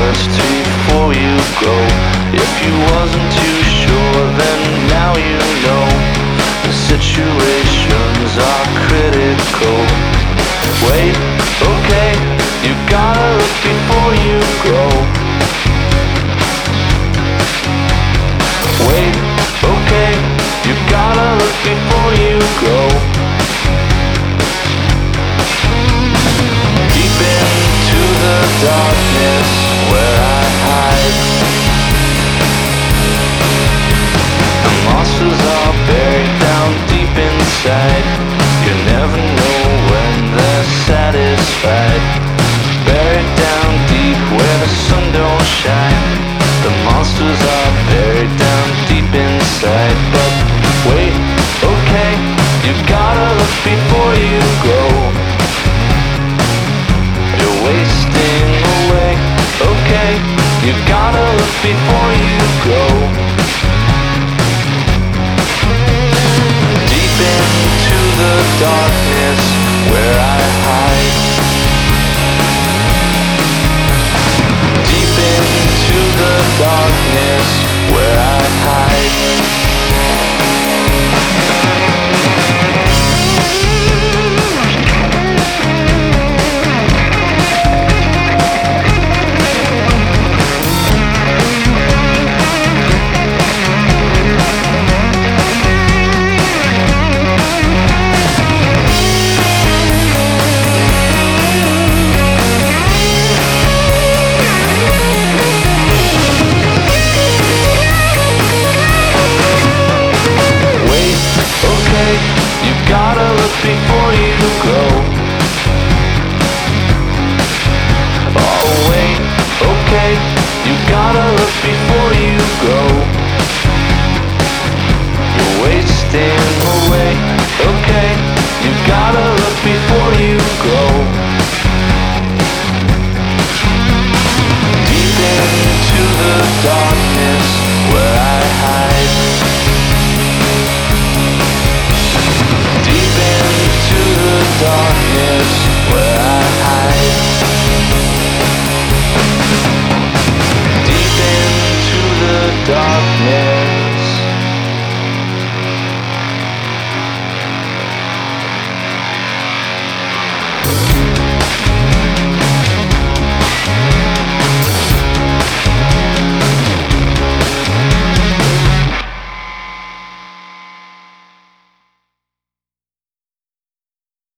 first before you go. If you wasn't too sure, then now you know. The situations are critical. Wait, okay, you gotta look before you go. Wait, okay, you gotta look before you go. Deep into the darkness where I hide, the monsters are buried down deep inside. You never know when they're satisfied. Buried down deep where the sun don't shine. The monsters are buried down deep inside. But wait, okay, you gotta look before you go. You're wasting away, okay, you gotta look before you go.